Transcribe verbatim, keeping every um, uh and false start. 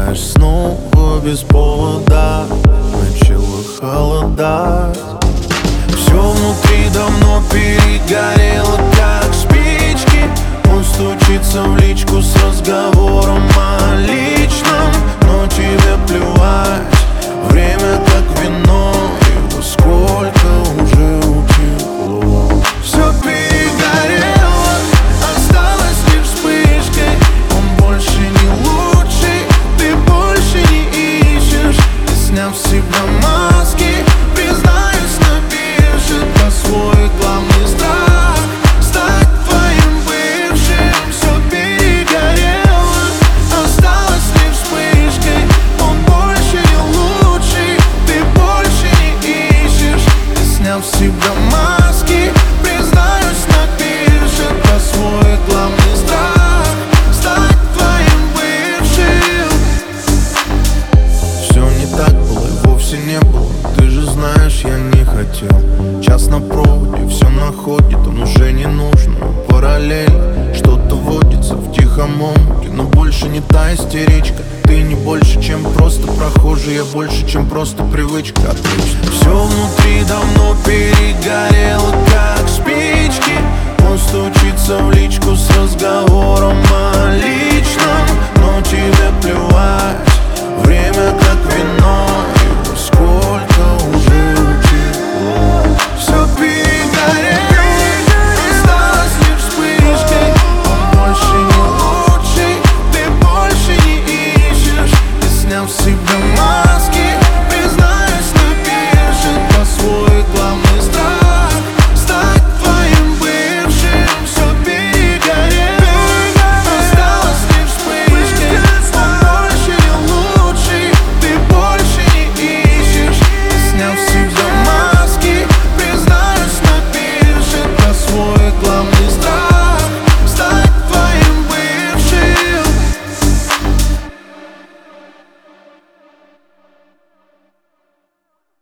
знаешь, снова без повода начало холодать. Все внутри давно перегорело, как спички. Он стучится в личку с разговором о личном, но тебе плевать, время как вино, и во сколько уже утекло. Все перегорело, осталось лишь вспышкой. Он больше не лучший, ты больше не ищешь. Ты, сняв с себя маски, признаюсь на бирже, про свой главный страх стать твоим бывшим. Все перегорело, осталось лишь вспышкой. Он больше не лучший, ты больше не ищешь. Ты, сняв с себя маски, признаюсь на бирже, про свой главный страх стать твоим бывшим. Все не так было и вовсе не было, ты же знаешь, я не хотел. Час на проводе, все находит, он уже не нужен. Параллельно что-то водится в тихом омуте, но больше не та истеричка. Ты не больше, чем просто прохожий, я больше, чем просто привычка. Отлично. Все внутри давно перегорело, как спички. Он стучится в личку с разговором о личном, но тебе плевать.